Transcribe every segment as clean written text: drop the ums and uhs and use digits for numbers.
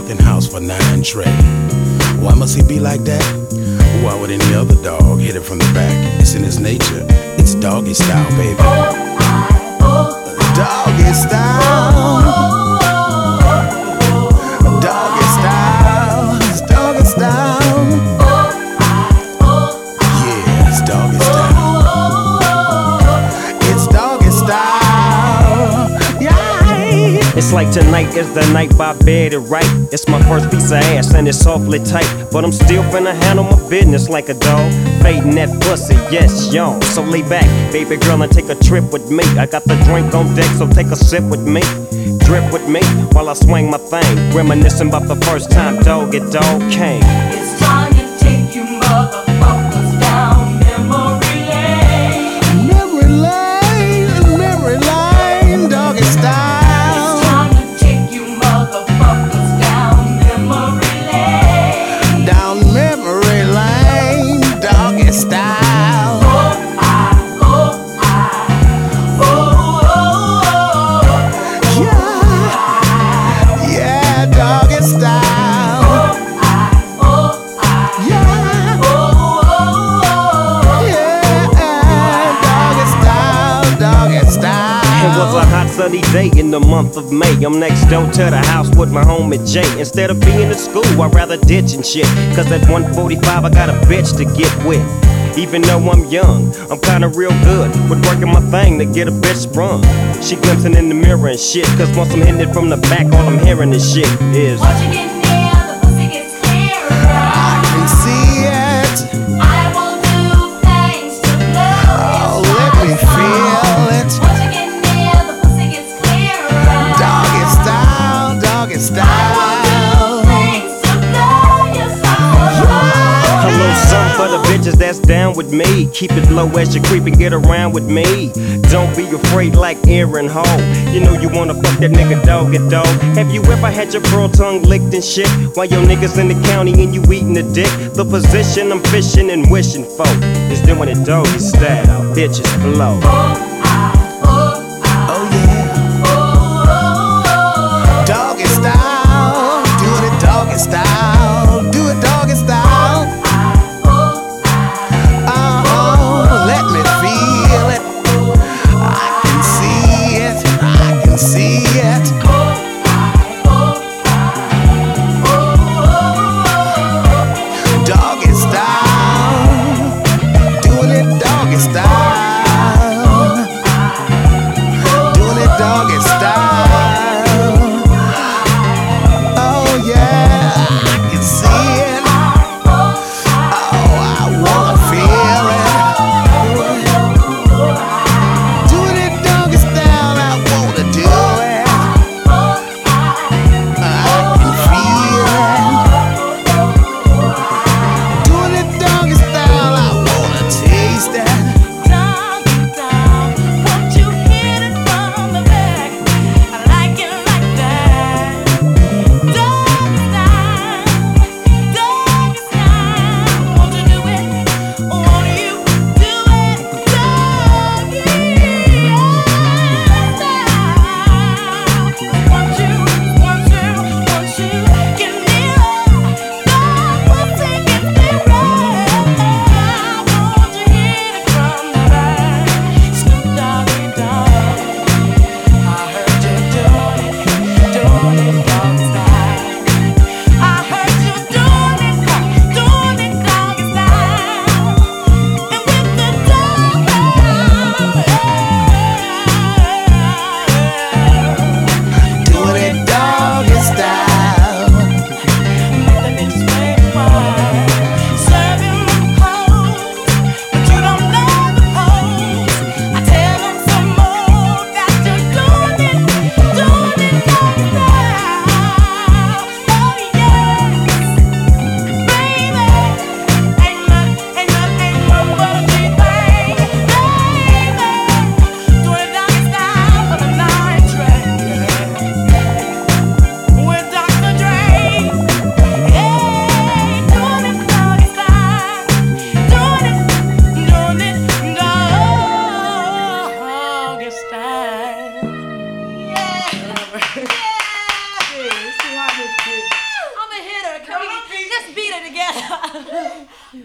nothing house for 9 Trey. Why must he be like that? Why would any other dog hit it from the back? It's in his nature. It's doggy style, baby. Doggy style. Doggy style. It's doggy style. Yeah, it's doggy style. It's doggy style. Yeah. It's like tonight is the night by bed and right. It's my first piece of ass and it's awfully tight, but I'm still finna handle my business like a dog. Fading that pussy, yes, y'all. So lay back, baby girl, and take a trip with me. I got the drink on deck, so take a sip with me. Drip with me while I swing my thing, reminiscing about the first time dog came. It's time to take you motherfuckers down memory lane. Memory lane, memory lane, doggy style. Style. Yeah, doggy style. Yeah, doggy style, doggy style. It was a hot sunny day in the month of May. I'm next door to the house with my homie Jay. Instead of being at school, I'd rather ditch and shit. Cause at 1:45 I got a bitch to get with. Even though I'm young, I'm kinda real good with working my thing to get a bitch sprung. She glimpsing in the mirror and shit, cause once I'm hitting it from the back, all I'm hearing is shit is, once you get near, the pussy gets clearer. I can see it. I will do things to blow Oh, let me feel it. Once you get near, the pussy gets clearer. Doggy style, doggy style. for the bitches that's down with me. Keep it low as you creep and get around with me. Don't be afraid like Aaron Hall. You know you wanna fuck that nigga dog at dog. Have you ever had your pearl tongue licked and shit while your niggas in the county and you eating the dick? The position I'm fishing and wishing for is doing it doggy style. Bitches blow. Oh yeah. Doggy style. Do it doggy style. Do it doggy style. Let me feel it. I can see it. I can see it. Doggy style. Doing it doggy style.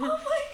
Oh my